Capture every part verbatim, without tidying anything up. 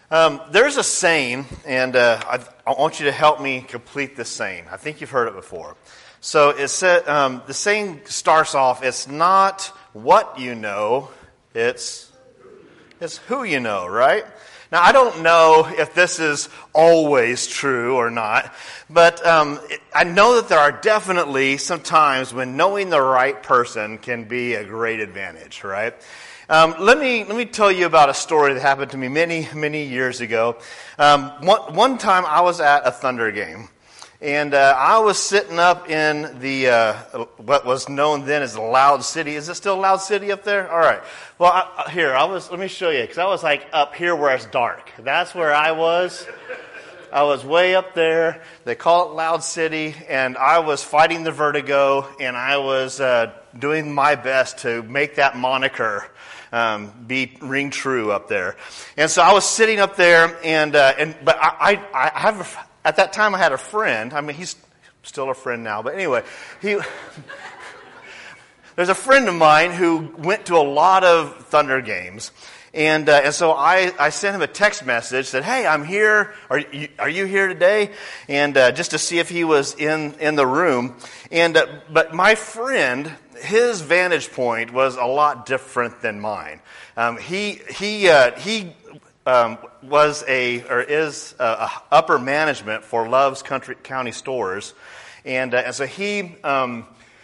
Um, there's a saying, and uh, I, I want you to help me complete this saying. I think you've heard it before. So it said, um, the saying starts off, it's not what you know, it's, it's who you know, right? Now, I don't know if this is always true or not, but um, it, I know that there are definitely some times when knowing the right person can be a great advantage, right? Um, let me let me tell you about a story that happened to me many, many years ago. Um, one, one time I was at a Thunder game, and uh, I was sitting up in the uh, what was known then as Loud City. Is it still Loud City up there? All right. Well, I, here I was. Let me show you, because I was like up here where it's dark. That's where I was. I was way up there. They call it Loud City, and I was fighting the vertigo, and I was uh, doing my best to make that moniker Um, be ring true up there. And so I was sitting up there, and uh, and but I, I I have a, at that time I had a friend. I mean, he's still a friend now, but anyway, he there's a friend of mine who went to a lot of Thunder games, and uh, and so I I sent him a text message, said, "Hey, I'm here. Are you are you here today?" And uh, just to see if he was in in the room. And uh, but my friend, his vantage point was a lot different than mine. Um, he he uh, he um, was a or is a, a upper management for Love's Country County Stores, and, uh, and so he um,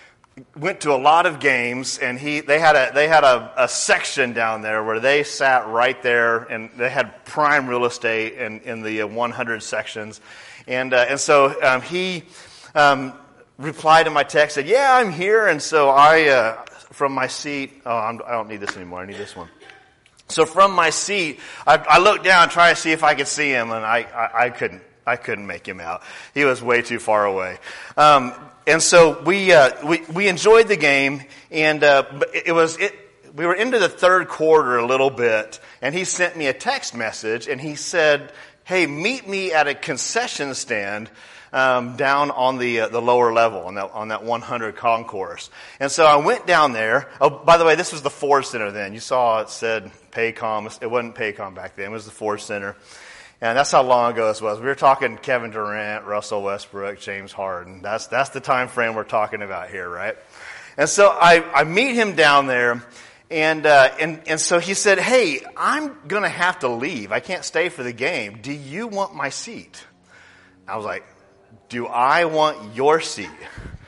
went to a lot of games. And he they had a they had a, a section down there where they sat right there, and they had prime real estate in in the one hundred sections, and uh, and so um, he. Um, replied to my text, said, "Yeah, I'm here." And so I, uh, from my seat, oh, I'm, I don't need this anymore. I need this one. So from my seat, I, I looked down, trying to see if I could see him, and I, I, I couldn't. I couldn't make him out. He was way too far away. Um, and so we, uh, we we enjoyed the game, and uh, it was it. We were into the third quarter a little bit, and he sent me a text message, and he said, "Hey, meet me at a concession stand Um, down on the uh, the lower level on that on that one hundred concourse." And so I went down there. Oh, by the way, this was the Ford Center then. You saw it said Paycom. It wasn't Paycom back then. It was the Ford Center. And that's how long ago this was. We were talking Kevin Durant, Russell Westbrook, James Harden. That's that's the time frame we're talking about here, right? And so I, I meet him down there, and uh, and and so he said, "Hey, I'm gonna have to leave. I can't stay for the game. Do you want my seat?" I was like, "Do I want your seat?"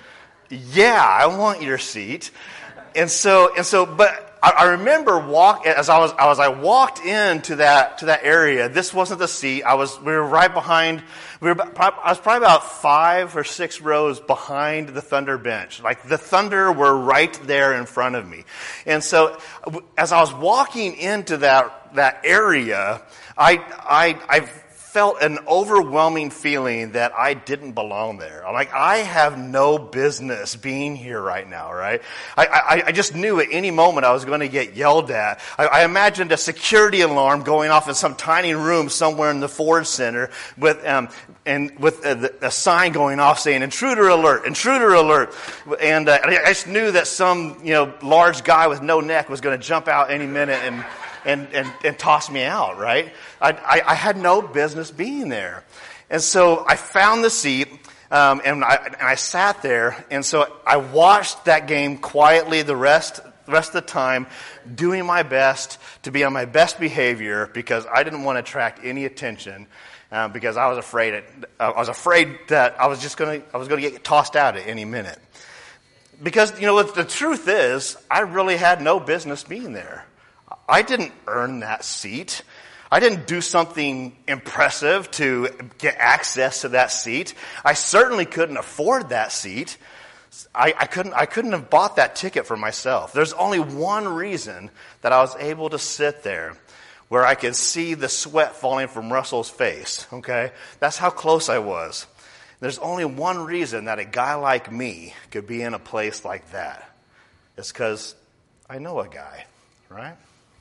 "Yeah, I want your seat." And so, and so, but I, I remember walk as I was, as I walked into that to that area. This wasn't the seat. I was, we were right behind. We were, I was probably about five or six rows behind the Thunder bench. Like the Thunder were right there in front of me. And so, as I was walking into that that area, I I I. felt an overwhelming feeling that I didn't belong there. Like, I have no business being here right now, right? I, I, I just knew at any moment I was going to get yelled at. I, I imagined a security alarm going off in some tiny room somewhere in the Ford Center with um, and with a, a sign going off saying "Intruder alert! Intruder alert!" And uh, I just knew that some you know large guy with no neck was going to jump out any minute and. And, and, and toss me out, right? I, I, I had no business being there. And so I found the seat, um, and, I, and I sat there. And so I watched that game quietly the rest, the rest of the time, doing my best to be on my best behavior, because I didn't want to attract any attention, uh, because I was afraid it, I was afraid that I was just going to I was going to get tossed out at any minute. Because, you know, the truth is, I really had no business being there. I didn't earn that seat. I didn't do something impressive to get access to that seat. I certainly couldn't afford that seat. I, I couldn't I couldn't have bought that ticket for myself. There's only one reason that I was able to sit there, where I could see the sweat falling from Russell's face. Okay? That's how close I was. There's only one reason that a guy like me could be in a place like that. It's because I know a guy, right?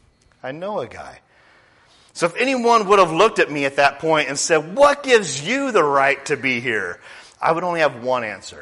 I know a guy. So if anyone would have looked at me at that point and said, "What gives you the right to be here?" I would only have one answer.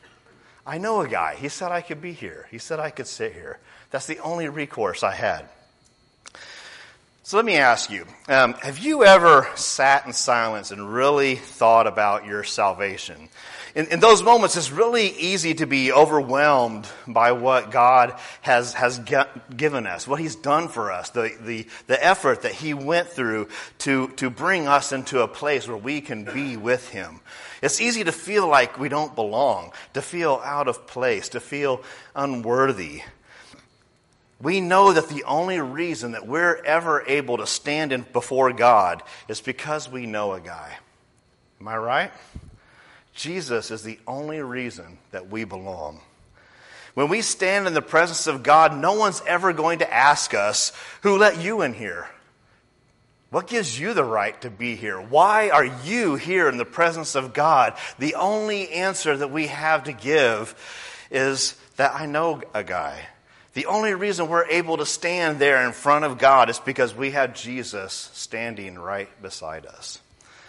I know a guy. He said I could be here. He said I could sit here. That's the only recourse I had. So let me ask you, um, have you ever sat in silence and really thought about your salvation? In, in those moments, it's really easy to be overwhelmed by what God has has get, given us, what He's done for us, the, the, the effort that He went through to, to bring us into a place where we can be with Him. It's easy to feel like we don't belong, to feel out of place, to feel unworthy. We know that the only reason that we're ever able to stand in before God is because we know a guy. Am I right? Jesus is the only reason that we belong. When we stand in the presence of God, no one's ever going to ask us, who let you in here? What gives you the right to be here? Why are you here in the presence of God? The only answer that we have to give is that I know a guy. The only reason we're able to stand there in front of God is because we have Jesus standing right beside us.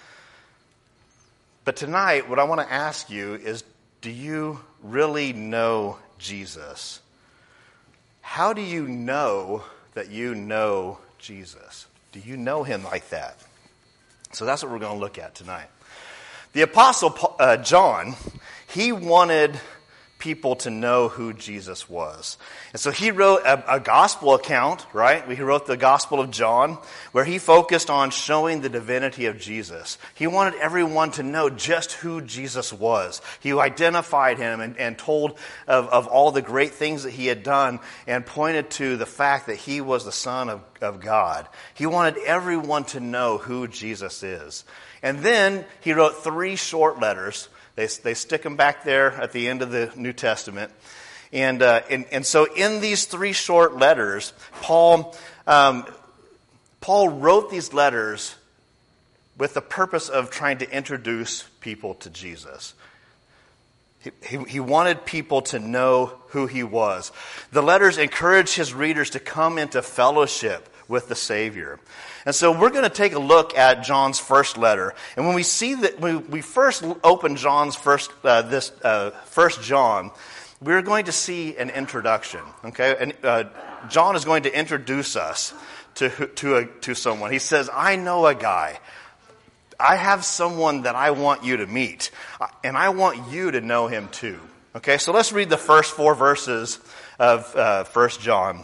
But tonight, what I want to ask you is, do you really know Jesus? How do you know that you know Jesus? Do you know Him like that? So that's what we're going to look at tonight. The Apostle uh, John, he wanted people to know who Jesus was. And so he wrote a, a gospel account, right? He wrote the Gospel of John, where he focused on showing the divinity of Jesus. He wanted everyone to know just who Jesus was. He identified Him and, and told of, of all the great things that He had done and pointed to the fact that He was the Son of, of God. He wanted everyone to know who Jesus is. And then he wrote three short letters. They, they stick them back there at the end of the New Testament. And, uh, and, and so in these three short letters, Paul, um, Paul wrote these letters with the purpose of trying to introduce people to Jesus. He, he, he wanted people to know who He was. The letters encouraged his readers to come into fellowship with the Savior. And so we're going to take a look at John's first letter. And when we see that, when we first open John's first, uh, this, uh, First John, we're going to see an introduction. Okay, and uh, John is going to introduce us to to a, to someone. He says, "I know a guy. I have someone that I want you to meet, and I want you to know him too." Okay, so let's read the first four verses of uh, First John.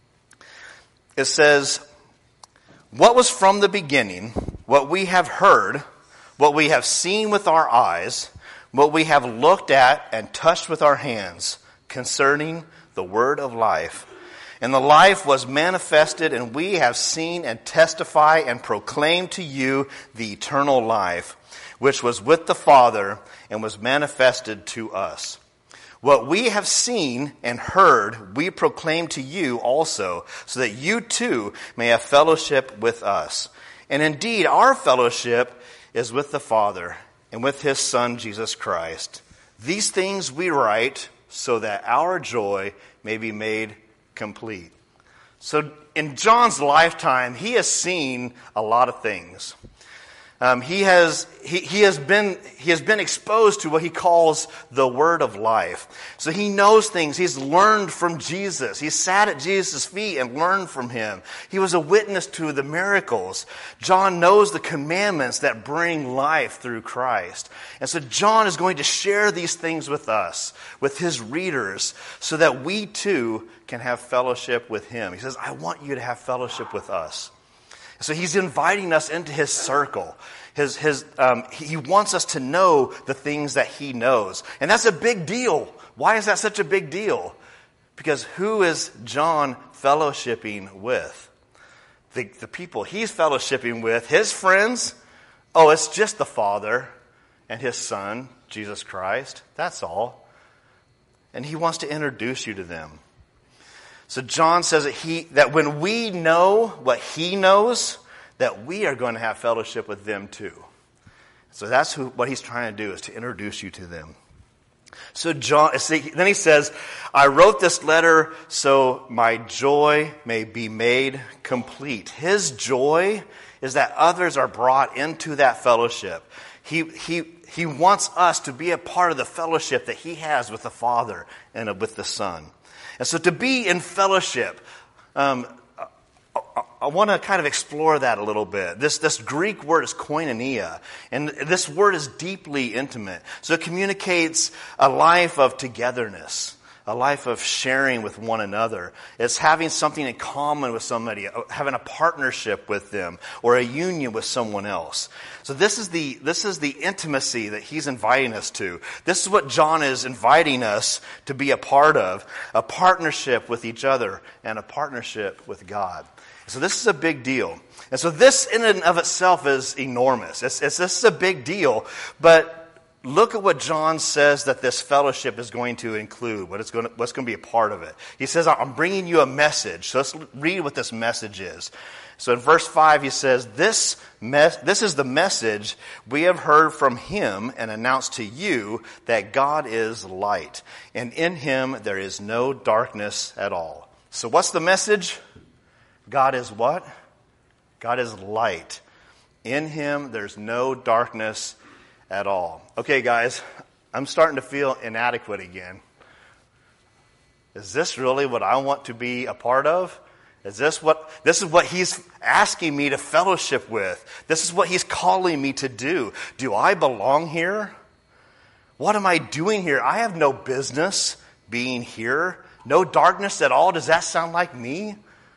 It says, "What was from the beginning, what we have heard, what we have seen with our eyes, what we have looked at and touched with our hands, concerning the word of life. And the life was manifested, and we have seen and testify and proclaim to you the eternal life, which was with the Father and was manifested to us. What we have seen and heard, we proclaim to you also, so that you too may have fellowship with us. And indeed, our fellowship is with the Father and with His Son, Jesus Christ. These things we write so that our joy may be made complete." So in John's lifetime, he has seen a lot of things. Um, he has he, he has been he has been exposed to what he calls the word of life. So he knows things. He's learned from Jesus. He sat at Jesus' feet and learned from Him. He was a witness to the miracles. John knows the commandments that bring life through Christ. And so John is going to share these things with us, with his readers, so that we too can have fellowship with Him. He says, "I want you to have fellowship with us." So he's inviting us into his circle. His, his, um, he wants us to know the things that he knows. And that's a big deal. Why is that such a big deal? Because who is John fellowshipping with? The, the people he's fellowshipping with, his friends. Oh, it's just the Father and His Son, Jesus Christ. That's all. And he wants to introduce you to them. So John says that he that when we know what he knows, that we are going to have fellowship with them too. So that's who, what he's trying to do, is to introduce you to them. So John, see, then he says, "I wrote this letter so my joy may be made complete." His joy is that others are brought into that fellowship. He he he wants us to be a part of the fellowship that he has with the Father and with the Son. And so to be in fellowship, um, I want to kind of explore that a little bit. This, this Greek word is koinonia, and this word is deeply intimate. So it communicates a life of togetherness, a life of sharing with one another. It's having something in common with somebody, having a partnership with them, or a union with someone else. So this is the this is the intimacy that he's inviting us to. This is what John is inviting us to be a part of, a partnership with each other and a partnership with God. So this is a big deal. And so this in and of itself is enormous. It's, it's, this is a big deal, but look at what John says that this fellowship is going to include, what it's going to, what's going to be a part of it. He says, I'm bringing you a message. So let's read what this message is. So in verse five, he says, this, mes- this is the message we have heard from him and announced to you, that God is light, and in him there is no darkness at all. So what's the message? God is what? God is light. In him there's no darkness at all. Okay, guys, I'm starting to feel inadequate again. Is this really what I want to be a part of? Is this what, this is what he's asking me to fellowship with? This is what he's calling me to do. Do I belong here? What am I doing here? I have no business being here. No darkness at all. Does that sound like me?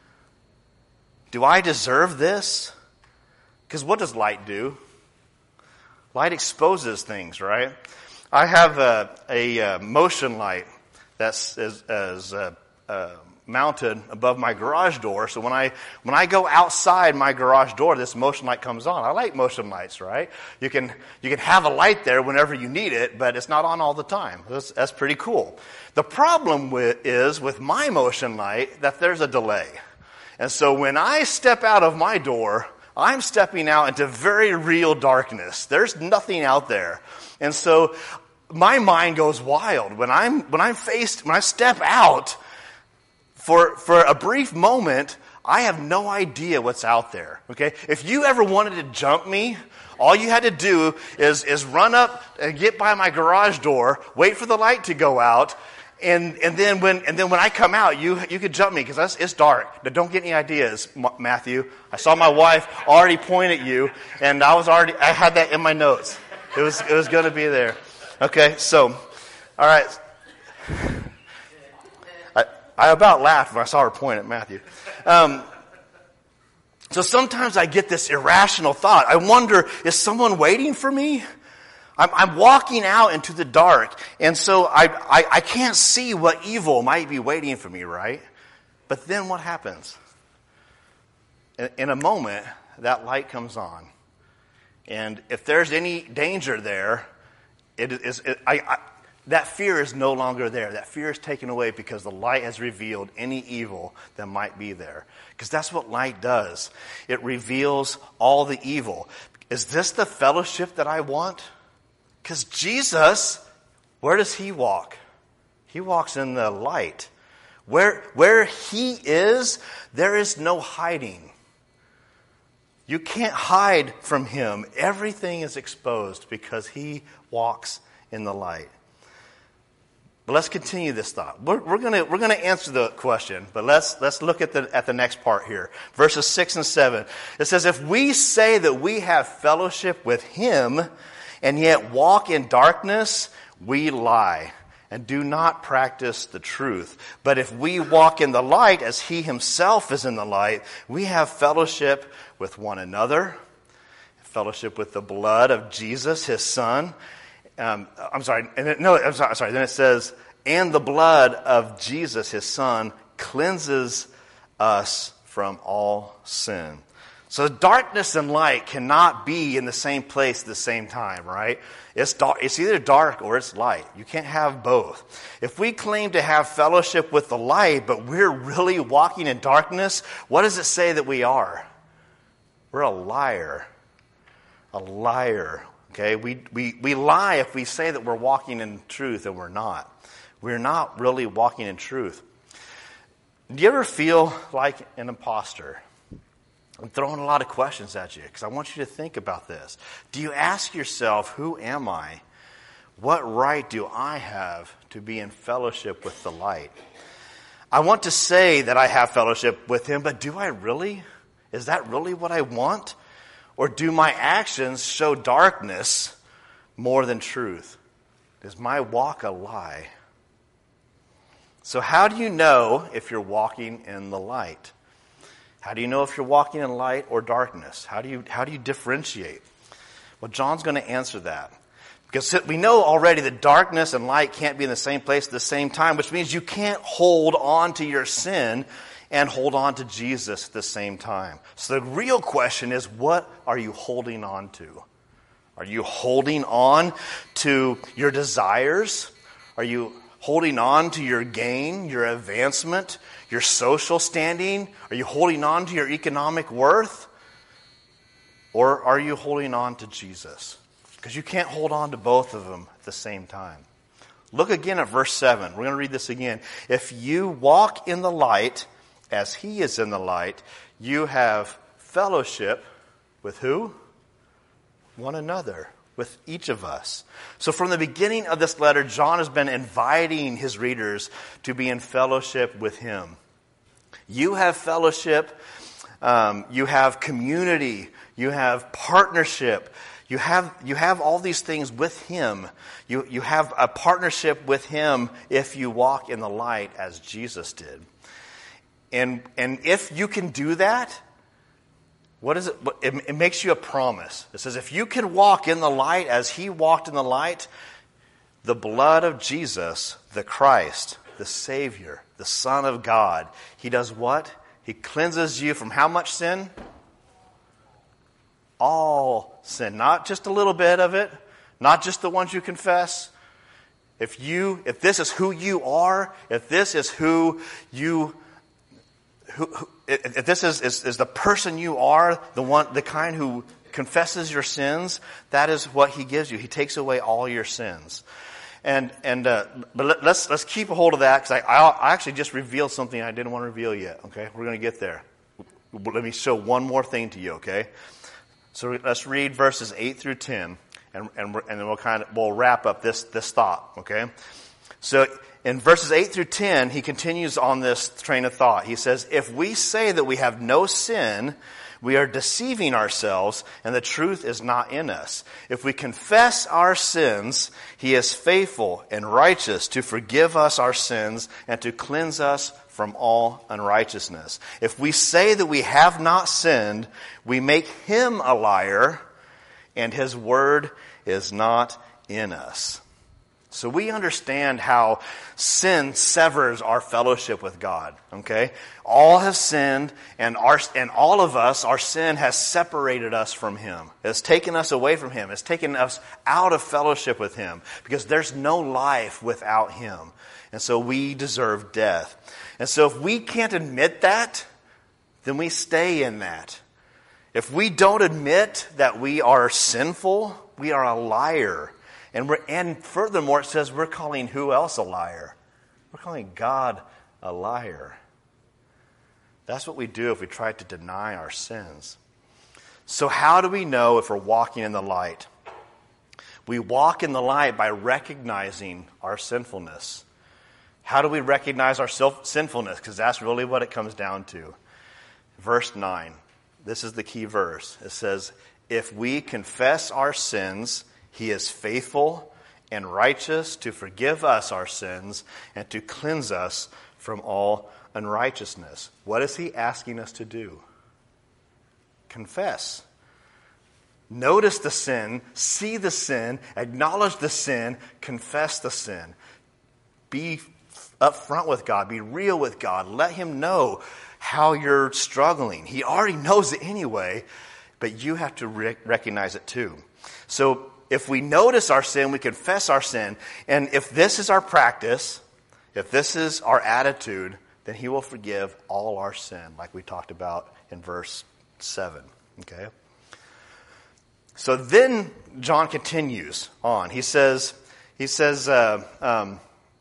Do I deserve this? Because what does light do? Light exposes things, right? I have a, a, a motion light that's is, is uh, uh, mounted above my garage door. So when I when I go outside my garage door, this motion light comes on. I like motion lights, right? You can you can have a light there whenever you need it, but it's not on all the time. That's, that's pretty cool. The problem with, is with my motion light that there's a delay. And so when I step out of my door, I'm stepping out into very real darkness. There's nothing out there. And so my mind goes wild. When I'm when I'm faced, when I step out for for a brief moment, I have no idea what's out there. Okay? If you ever wanted to jump me, all you had to do is is run up and get by my garage door, wait for the light to go out, And and then when and then when I come out, you you could jump me because it's dark. Now, don't get any ideas, Matthew. I saw my wife already point at you, and I was already I had that in my notes. It was it was going to be there. Okay, so all right. I I about laughed when I saw her point at Matthew. Um, so sometimes I get this irrational thought. I wonder, is someone waiting for me? I'm, I'm walking out into the dark, and so I, I, I can't see what evil might be waiting for me, right? But then what happens? In, in a moment, that light comes on. And if there's any danger there, it is it, I, I, that fear is no longer there. That fear is taken away because the light has revealed any evil that might be there. Because that's what light does. It reveals all the evil. Is this the fellowship that I want? Because Jesus, where does he walk? He walks in the light. Where, where he is, there is no hiding. You can't hide from him. Everything is exposed because he walks in the light. But let's continue this thought. We're, we're gonna we're gonna answer the question, but let's let's look at the at the next part here, verses six and seven. It says, "If we say that we have fellowship with him, and yet walk in darkness, we lie and do not practice the truth. But if we walk in the light as he himself is in the light, we have fellowship with one another, fellowship with the blood of Jesus, his son." Um, I'm sorry, and it, no, I'm sorry, sorry. Then it says, "And the blood of Jesus, his son, cleanses us from all sin." So darkness and light cannot be in the same place at the same time, right? It's dark, it's either dark or it's light. You can't have both. If we claim to have fellowship with the light, but we're really walking in darkness, what does it say that we are? We're a liar. A liar. Okay? We, we, we lie if we say that we're walking in truth and we're not. We're not really walking in truth. Do you ever feel like an imposter? I'm throwing a lot of questions at you because I want you to think about this. Do you ask yourself, who am I? What right do I have to be in fellowship with the light? I want to say that I have fellowship with him, but do I really? Is that really what I want? Or do my actions show darkness more than truth? Is my walk a lie? So how do you know if you're walking in the light? How do you know if you're walking in light or darkness? How do you, how do you differentiate? Well, John's going to answer that. Because we know already that darkness and light can't be in the same place at the same time, which means you can't hold on to your sin and hold on to Jesus at the same time. So the real question is, what are you holding on to? Are you holding on to your desires? Are you holding on to your gain, your advancement, your social standing? Are you holding on to your economic worth? Or are you holding on to Jesus? Because you can't hold on to both of them at the same time. Look again at verse seven. We're going to read this again. If you walk in the light as he is in the light, you have fellowship with who? One another, with each of us. So from the beginning of this letter, John has been inviting his readers to be in fellowship with him. You have fellowship, um, you have community, you have partnership, you have you have all these things with him. You, you have a partnership with him if you walk in the light as Jesus did. And, and if you can do that, What is it? it? It makes you a promise. It says, if you can walk in the light as he walked in the light, the blood of Jesus, the Christ, the Savior, the Son of God, he does what? He cleanses you from how much sin? All sin. Not just a little bit of it. Not just the ones you confess. If you, if this is who you are, if this is who you Who, who, if this is, is, is the person you are, the one, the kind who confesses your sins, that is what he gives you. He takes away all your sins. And and uh, but let, let's let's keep a hold of that, because I I actually just revealed something I didn't want to reveal yet. Okay, we're going to get there. Let me show one more thing to you. Okay, so let's read verses eight through ten, and and we're, and then we'll kind of we'll wrap up this this thought. Okay, so. In verses eight through ten, he continues on this train of thought. He says, if we say that we have no sin, we are deceiving ourselves, and the truth is not in us. If we confess our sins, he is faithful and righteous to forgive us our sins and to cleanse us from all unrighteousness. If we say that we have not sinned, we make him a liar, and his word is not in us. So we understand how sin severs our fellowship with God, okay? All have sinned, and our and all of us, our sin has separated us from him. It has taken us away from him. It's taken us out of fellowship with him, because there's no life without him. And so we deserve death. And so if we can't admit that, then we stay in that. If we don't admit that we are sinful, we are a liar. And we're, and furthermore, it says we're calling who else a liar? We're calling God a liar. That's what we do if we try to deny our sins. So how do we know if we're walking in the light? We walk in the light by recognizing our sinfulness. How do we recognize our self- sinfulness? Because that's really what it comes down to. Verse nine. This is the key verse. It says, if we confess our sins, he is faithful and righteous to forgive us our sins and to cleanse us from all unrighteousness. What is he asking us to do? Confess. Notice the sin, see the sin, acknowledge the sin, confess the sin. Be upfront with God, be real with God. Let him know how you're struggling. He already knows it anyway, but you have to re- recognize it too. So, if we notice our sin, we confess our sin. And if this is our practice, if this is our attitude, then he will forgive all our sin, like we talked about in verse seven. Okay? So then John continues on. He says, he says, uh, um,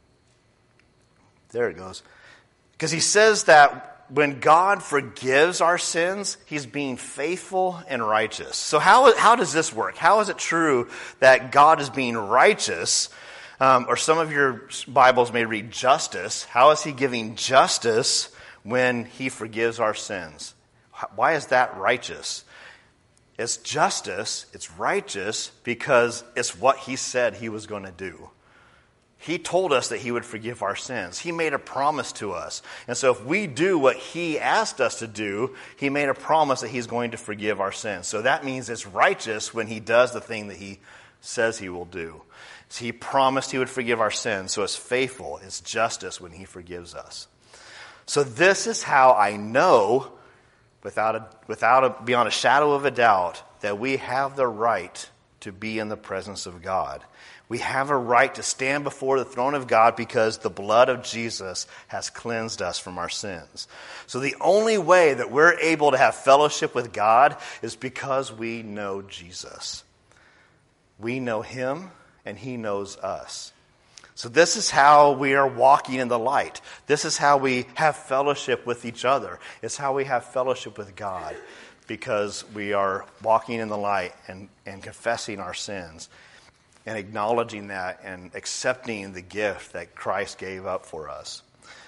there it goes. Because he says that when God forgives our sins, he's being faithful and righteous. So how how does this work? How is it true that God is being righteous? Um, or some of your Bibles may read justice. How is he giving justice when he forgives our sins? Why is that righteous? It's justice, it's righteous, because it's what he said he was going to do. He told us that he would forgive our sins. He made a promise to us. And so if we do what he asked us to do, he made a promise that he's going to forgive our sins. So that means it's righteous when he does the thing that he says he will do. So he promised he would forgive our sins. So it's faithful, it's justice when he forgives us. So this is how I know, without a, without a, beyond a shadow of a doubt, that we have the right to be in the presence of God. We have a right to stand before the throne of God because the blood of Jesus has cleansed us from our sins. So the only way that we're able to have fellowship with God is because we know Jesus. We know him and he knows us. So this is how we are walking in the light. This is how we have fellowship with each other. It's how we have fellowship with God, because we are walking in the light and, and confessing our sins and acknowledging that and accepting the gift that Christ gave up for us.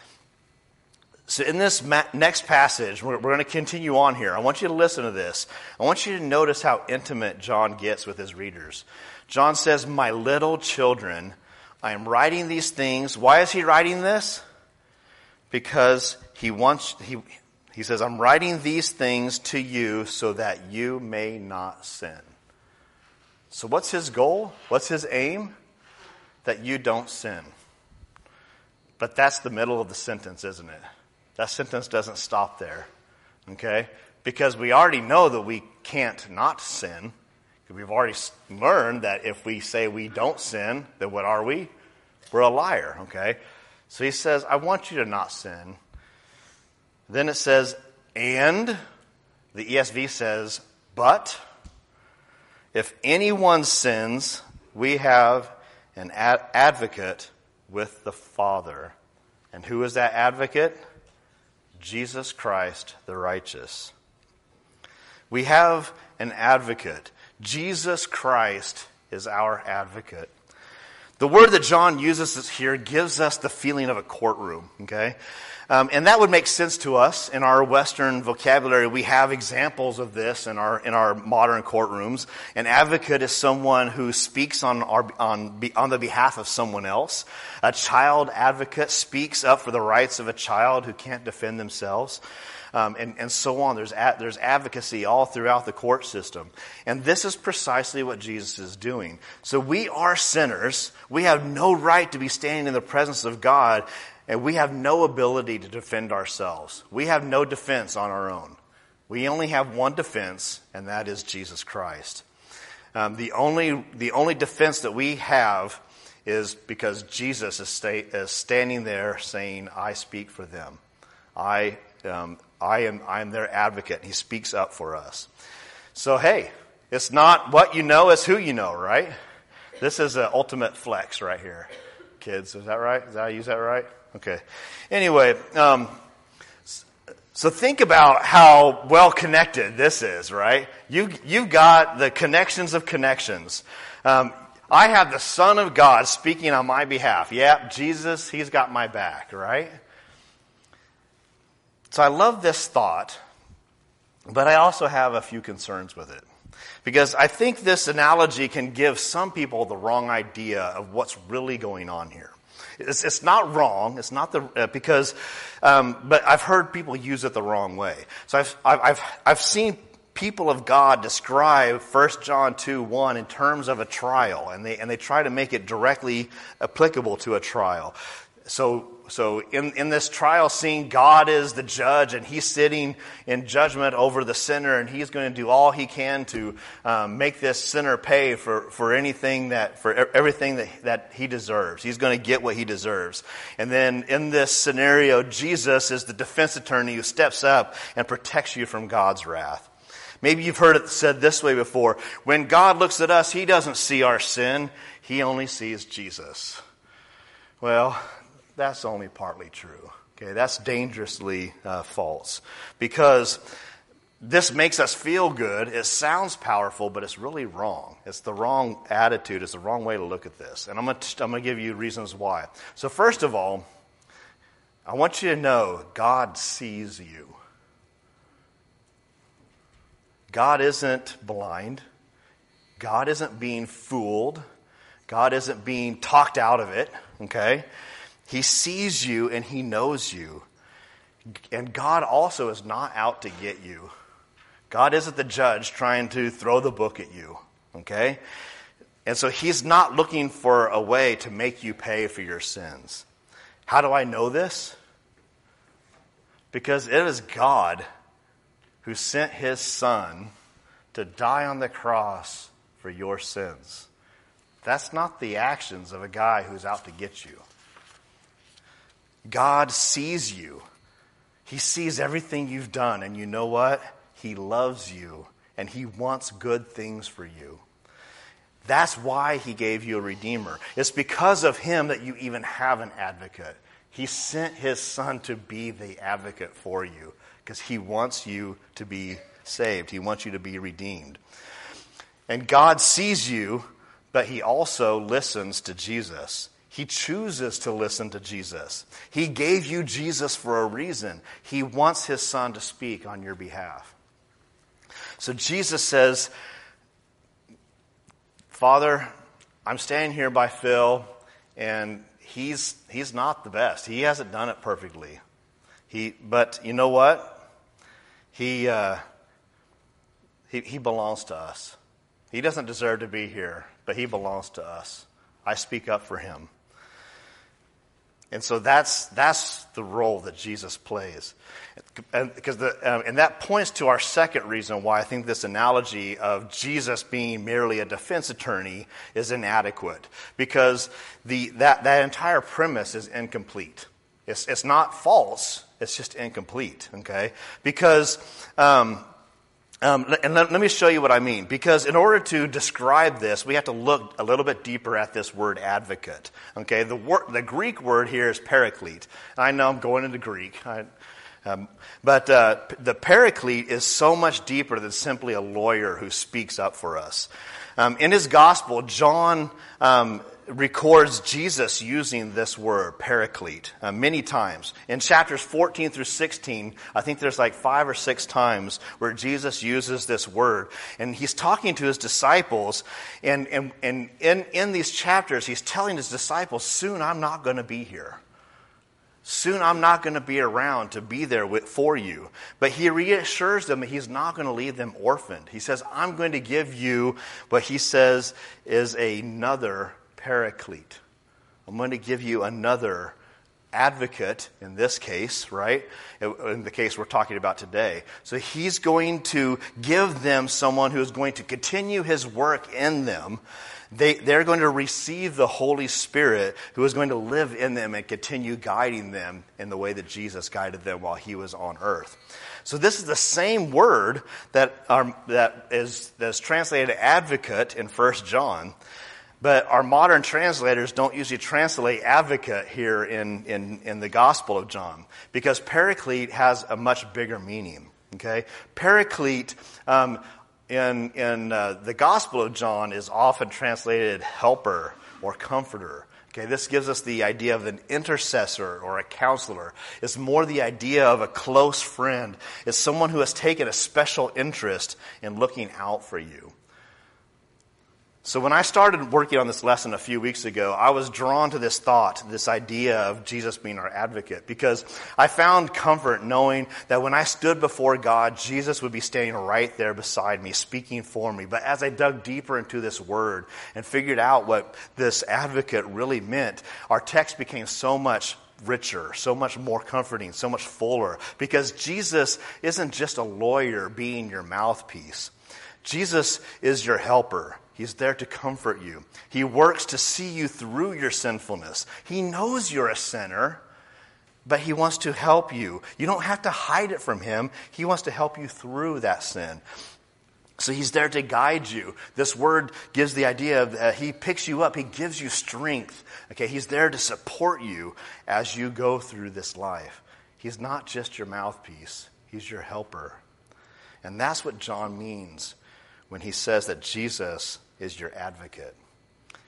So in this ma- next passage, we're, we're going to continue on here. I want you to listen to this. I want you to notice how intimate John gets with his readers. John says, "My little children, I am writing these things." Why is he writing this? Because he wants, he, he says, "I'm writing these things to you so that you may not sin." So what's his goal? What's his aim? That you don't sin. But that's the middle of the sentence, isn't it? That sentence doesn't stop there. Okay? Because we already know that we can't not sin. We've already learned that if we say we don't sin, then what are we? We're a liar, okay? So he says, I want you to not sin. Then it says, and, the E S V says, but, if anyone sins, we have an ad- advocate with the Father. And who is that advocate? Jesus Christ, the righteous. We have an advocate. Jesus Christ is our advocate. The word that John uses here gives us the feeling of a courtroom, okay? Um, and that would make sense to us. In our Western vocabulary, we have examples of this in our in our modern courtrooms. An advocate is someone who speaks on our on on the behalf of someone else. A child advocate speaks up for the rights of a child who can't defend themselves. Um, and, and so on. There's a, there's advocacy all throughout the court system. And this is precisely what Jesus is doing. So we are sinners. We have no right to be standing in the presence of God, and we have no ability to defend ourselves. We have no defense on our own. We only have one defense, and that is Jesus Christ. Um, the only the only defense that we have is because Jesus is, sta- is standing there saying, "I speak for them. I um, I am I am their advocate." He speaks up for us. So hey, it's not what you know, it's who you know, right? This is an ultimate flex right here, kids. Is that right? Did I use that right? Okay. Anyway, um, so think about how well connected this is, right? You you've got the connections of connections. Um, I have the Son of God speaking on my behalf. Yeah, Jesus, he's got my back, right? So I love this thought, but I also have a few concerns with it. Because I think this analogy can give some people the wrong idea of what's really going on here. It's, it's not wrong. It's not the uh, because, um, but I've heard people use it the wrong way. So I've I've I've seen people of God describe First John two one in terms of a trial, and they and they try to make it directly applicable to a trial. So. So in, in this trial scene, God is the judge, and he's sitting in judgment over the sinner, and he's going to do all he can to um, make this sinner pay for, for anything that, for everything that, that he deserves. He's going to get what he deserves. And then in this scenario, Jesus is the defense attorney who steps up and protects you from God's wrath. Maybe you've heard it said this way before. When God looks at us, he doesn't see our sin. He only sees Jesus. Well, that's only partly true. Okay, that's dangerously uh, false, because this makes us feel good. It sounds powerful, but it's really wrong. It's the wrong attitude. It's the wrong way to look at this. And I'm going to, I'm going to give you reasons why. So first of all, I want you to know God sees you. God isn't blind. God isn't being fooled. God isn't being talked out of it, okay? He sees you and he knows you. And God also is not out to get you. God isn't the judge trying to throw the book at you, okay? And so he's not looking for a way to make you pay for your sins. How do I know this? Because it is God who sent his son to die on the cross for your sins. That's not the actions of a guy who's out to get you. God sees you. He sees everything you've done, and you know what? He loves you, and he wants good things for you. That's why he gave you a redeemer. It's because of him that you even have an advocate. He sent his son to be the advocate for you because he wants you to be saved. He wants you to be redeemed. And God sees you, but he also listens to Jesus. He chooses to listen to Jesus. He gave you Jesus for a reason. He wants his son to speak on your behalf. So Jesus says, Father, I'm standing here by Phil, and he's he's not the best. He hasn't done it perfectly. He, but you know what? He uh, he he belongs to us. He doesn't deserve to be here, but he belongs to us. I speak up for him. And so that's that's the role that Jesus plays. And, because the, um, and that points to our second reason why I think this analogy of Jesus being merely a defense attorney is inadequate. Because the that, that entire premise is incomplete. It's, it's not false, it's just incomplete. Okay? Because... Um, Um, and let, let me show you what I mean. Because in order to describe this, we have to look a little bit deeper at this word advocate. Okay, the word, the Greek word here is paraclete. I know I'm going into Greek, I, um, but uh, the paraclete is so much deeper than simply a lawyer who speaks up for us. Um, in his gospel, John um, records Jesus using this word, paraclete, uh, many times. In chapters fourteen through sixteen, I think there's like five or six times where Jesus uses this word. And he's talking to his disciples, and, and, and in, in these chapters, he's telling his disciples, soon I'm not going to be here. Soon I'm not going to be around to be there with, for you. But he reassures them that he's not going to leave them orphaned. He says, I'm going to give you what he says is another paraclete. I'm going to give you another advocate in this case, right? In the case we're talking about today. So he's going to give them someone who is going to continue his work in them. They, they're going to receive the Holy Spirit who is going to live in them and continue guiding them in the way that Jesus guided them while he was on earth. So this is the same word that, um, that is that's translated advocate in First John. But our modern translators don't usually translate advocate here in, in, in the Gospel of John because paraclete has a much bigger meaning. Okay, paraclete um, in in uh, the Gospel of John is often translated helper or comforter. Okay, this gives us the idea of an intercessor or a counselor. It's more the idea of a close friend. It's someone who has taken a special interest in looking out for you. So when I started working on this lesson a few weeks ago, I was drawn to this thought, this idea of Jesus being our advocate, because I found comfort knowing that when I stood before God, Jesus would be standing right there beside me, speaking for me. But as I dug deeper into this word and figured out what this advocate really meant, our text became so much richer, so much more comforting, so much fuller, because Jesus isn't just a lawyer being your mouthpiece. Jesus is your helper. He's there to comfort you. He works to see you through your sinfulness. He knows you're a sinner, but he wants to help you. You don't have to hide it from him. He wants to help you through that sin. So he's there to guide you. This word gives the idea of uh, he picks you up. He gives you strength. Okay, he's there to support you as you go through this life. He's not just your mouthpiece. He's your helper. And that's what John means when he says that Jesus is your advocate.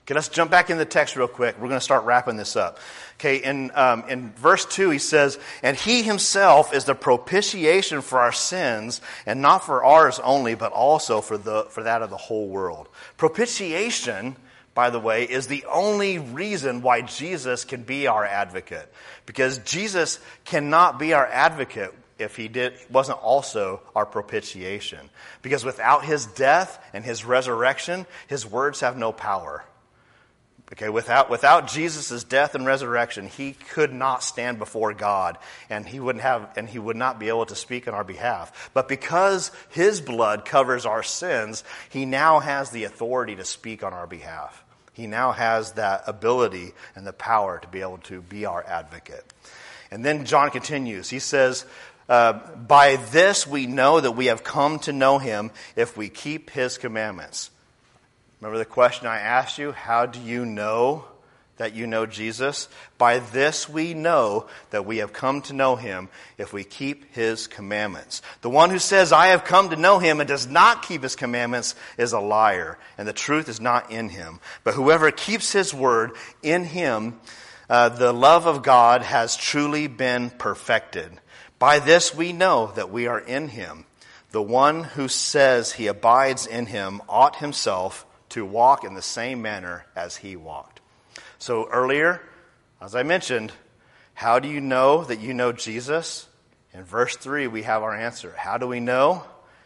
Okay, let's jump back in the text real quick. We're going to start wrapping this up. Okay, in um, in verse two, he says, "And he himself is the propitiation for our sins, and not for ours only, but also for the for that of the whole world." Propitiation, by the way, is the only reason why Jesus can be our advocate. Because Jesus cannot be our advocate if he did wasn't also our propitiation. Because without his death and his resurrection, his words have no power. Okay, without without Jesus' death and resurrection, he could not stand before God, and he wouldn't have and he would not be able to speak on our behalf. But because his blood covers our sins, he now has the authority to speak on our behalf. He now has that ability and the power to be able to be our advocate. And then John continues. He says, uh, "By this we know that we have come to know him if we keep his commandments." Remember the question I asked you? How do you know that you know Jesus? By this we know that we have come to know him if we keep his commandments. The one who says, "I have come to know him," and does not keep his commandments is a liar, and the truth is not in him. But whoever keeps his word, in him uh, the love of God has truly been perfected. By this we know that we are in him. The one who says he abides in him ought himself to walk in the same manner as he walked. So earlier, as I mentioned, how do you know that you know Jesus? In verse three, we have our answer. How do we know?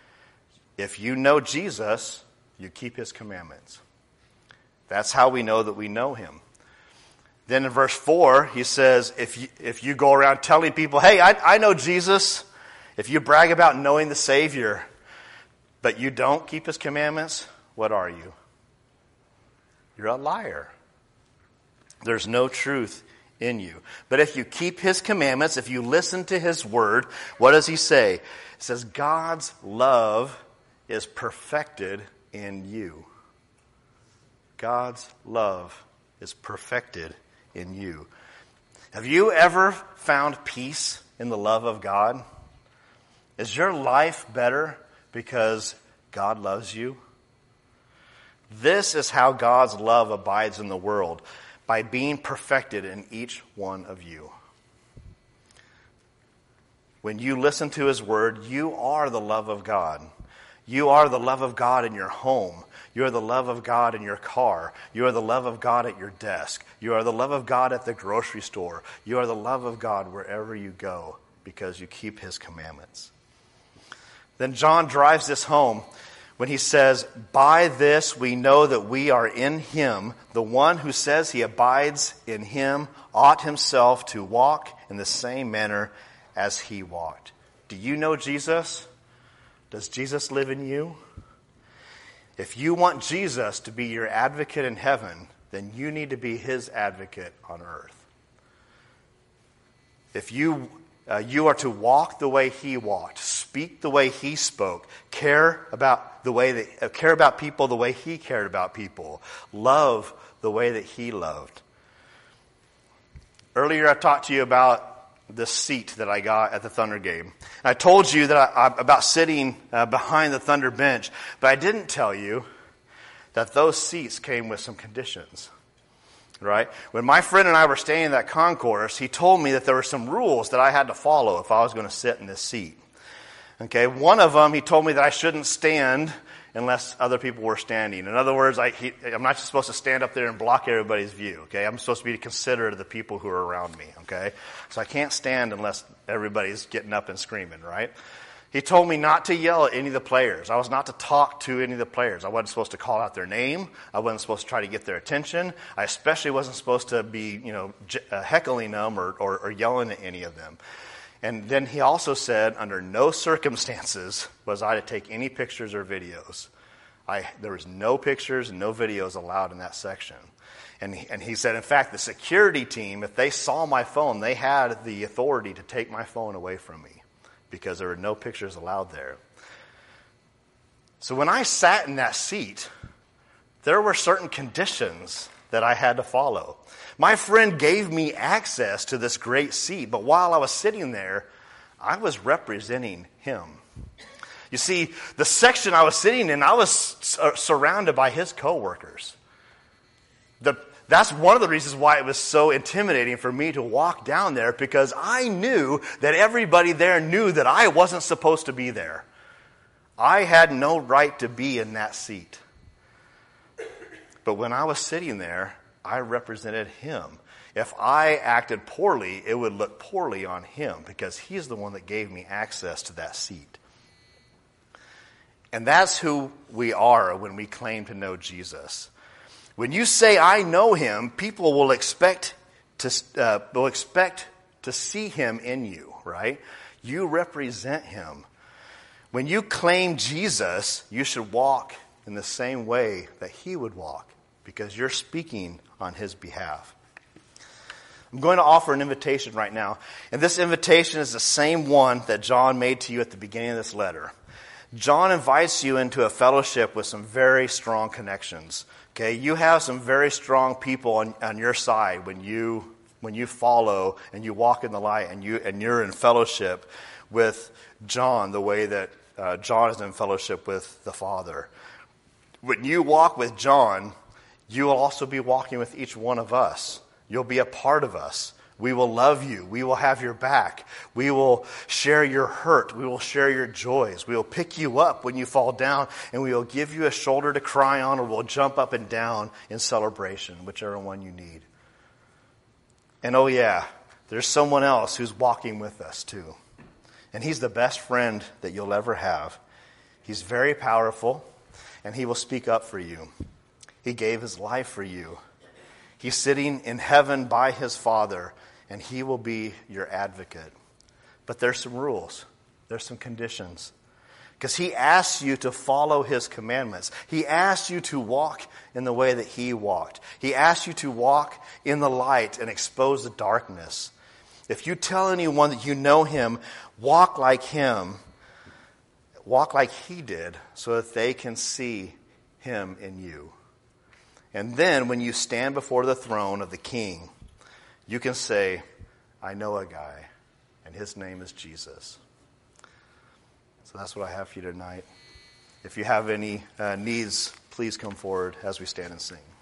If you know Jesus, you keep his commandments. That's how we know that we know him. Then in verse four, he says, if you, if you go around telling people, "Hey, I, I know Jesus," if you brag about knowing the Savior, but you don't keep his commandments, what are you? You're a liar. There's no truth in you. But if you keep his commandments, if you listen to his word, what does he say? It says, God's love is perfected in you. God's love is perfected in you. Have you ever found peace in the love of God? Is your life better because God loves you? This is how God's love abides in the world, by being perfected in each one of you. When you listen to his word, you are the love of God. You are the love of God in your home. You are the love of God in your car. You are the love of God at your desk. You are the love of God at the grocery store. You are the love of God wherever you go because you keep his commandments. Then John drives this home when he says, "By this we know that we are in him. The one who says he abides in him ought himself to walk in the same manner as he walked." Do you know Jesus? Does Jesus live in you? If you want Jesus to be your advocate in heaven, then you need to be his advocate on earth. If you uh, you are to walk the way he walked, speak the way he spoke, care about the way that uh, care about people the way he cared about people, love the way that he loved. Earlier, I talked to you about the seat that I got at the Thunder game. I told you that I, I, about sitting uh, behind the Thunder bench, but I didn't tell you that those seats came with some conditions. Right? When my friend and I were staying in that concourse, he told me that there were some rules that I had to follow if I was going to sit in this seat. Okay, one of them, he told me that I shouldn't stand unless other people were standing. In other words, I, he, I'm not just supposed to stand up there and block everybody's view. Okay, I'm supposed to be considerate of the people who are around me. Okay, so I can't stand unless everybody's getting up and screaming. Right? He told me not to yell at any of the players. I was not to talk to any of the players. I wasn't supposed to call out their name. I wasn't supposed to try to get their attention. I especially wasn't supposed to be, you know, heckling them or, or, or yelling at any of them. And then he also said, under no circumstances was I to take any pictures or videos. I, there was no pictures and no videos allowed in that section. And he, and he said, in fact, the security team, if they saw my phone, they had the authority to take my phone away from me, because there were no pictures allowed there. So when I sat in that seat, there were certain conditions that I had to follow. My friend gave me access to this great seat, but while I was sitting there, I was representing him. You see, the section I was sitting in, I was sur- surrounded by his coworkers. The, that's one of the reasons why it was so intimidating for me to walk down there, because I knew that everybody there knew that I wasn't supposed to be there. I had no right to be in that seat. But when I was sitting there, I represented him. If I acted poorly, it would look poorly on him, because he's the one that gave me access to that seat. And that's who we are when we claim to know Jesus. When you say, I know him, people will expect to, uh, will expect to see him in you, right? You represent him. When you claim Jesus, you should walk in the same way that he would walk, because you're speaking on his behalf. I'm going to offer an invitation right now. And this invitation is the same one that John made to you at the beginning of this letter. John invites you into a fellowship with some very strong connections. Okay, you have some very strong people on, on your side when you when you follow and you walk in the light and you and you're in fellowship with John the way that uh, John is in fellowship with the Father. When you walk with John, you will also be walking with each one of us. You'll be a part of us. We will love you. We will have your back. We will share your hurt. We will share your joys. We will pick you up when you fall down, and we will give you a shoulder to cry on, or we'll jump up and down in celebration, whichever one you need. And oh yeah, there's someone else who's walking with us too. And he's the best friend that you'll ever have. He's very powerful, and he will speak up for you. He gave his life for you. He's sitting in heaven by his Father, and he will be your advocate. But there's some rules. There's some conditions. Because he asks you to follow his commandments. He asks you to walk in the way that he walked. He asks you to walk in the light and expose the darkness. If you tell anyone that you know him, walk like him. Walk like he did, so that they can see him in you. And then when you stand before the throne of the King, you can say, I know a guy, and his name is Jesus. So that's what I have for you tonight. If you have any uh, needs, please come forward as we stand and sing.